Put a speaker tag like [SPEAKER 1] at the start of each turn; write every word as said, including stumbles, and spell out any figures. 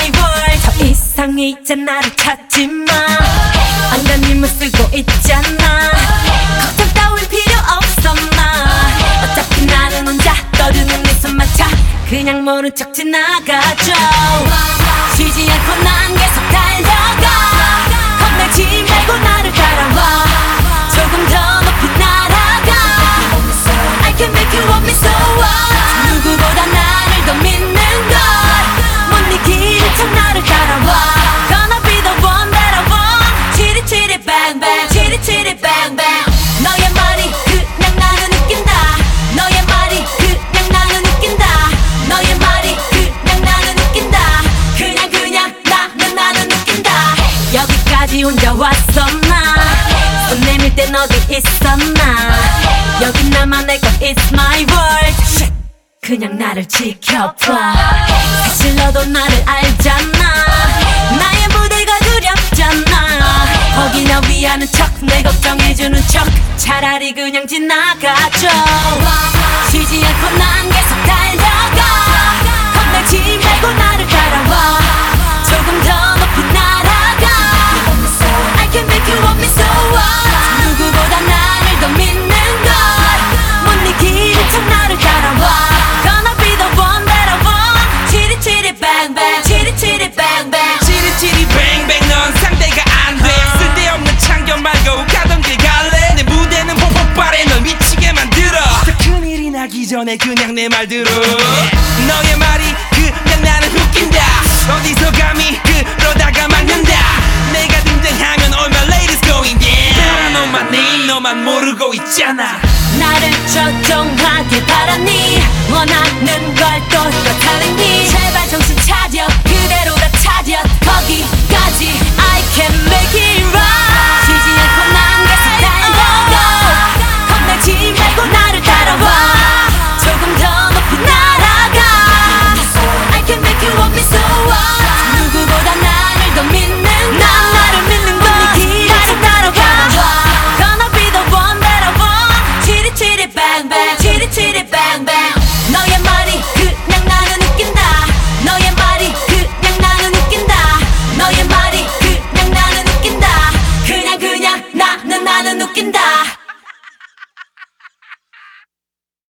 [SPEAKER 1] my world. 더 이상 이제 나를 찾지 마. 안간힘을 쓰고 있잖아. 걱정 따윈 필요 없어 마. 어차피 나는 혼자 떠드는 네 손마차 그냥 모른 척 지나가죠. 쉬지 않고 난 계속 달려가. 겁내지 말고 나를 따라와. 조금 더 높이 날아가. I can make you want me so what. 누구보다 나를 더 믿는 걸 못 이기는 척 나를 따라와. Gonna be the one that I want. 치리치리 bang bang 치리치리 bang bang. 너의 말이 그냥 나는 웃긴다. 너의 말이 그냥 나는 웃긴다. 너의 말이 그냥 나는 웃긴다. 그냥 그냥 나는 나는 웃긴다. 여기까지 혼자 왔어 나. 손 내밀 땐 어디 있어 나. 여긴 나만의 것 It's my world. Shit. 그냥 나를 지켜봐. 사실 너도 나를 알잖아. 나의 무대가 두렵잖아. 거기나 위하는 척 내 걱정해주는 척 차라리 그냥 지나가죠. 쉬지 않고 난 계속 달려가. 겁내지 말고 나를 따라와. 조금 더 높이 날아가. I can make you want me so what. 누구보다 나를 더 믿는 걸 못 이기는 척 나를 따라와. Gonna be the one that I want. 치리치리 bang bang 치리치리 bang bang
[SPEAKER 2] 치리치리 뱅뱅 넌 상대가 안돼. 쓸데없는 참견 말고 가던 길 갈래. 내 무대는 폭폭발해 널 미치게 만들어. 더 큰일이 나기 전에 그냥 내 말 들어. 너의 말이 그냥 나는 웃긴다. 어디서 감히 그러다가 말년다. 내가 등장하면 all my ladies going down. 너만 네 너만 모르고 있잖아.
[SPEAKER 1] 나를 조종하길 바라니. 원하는 걸 또 또 타르니. 제발 정신 차려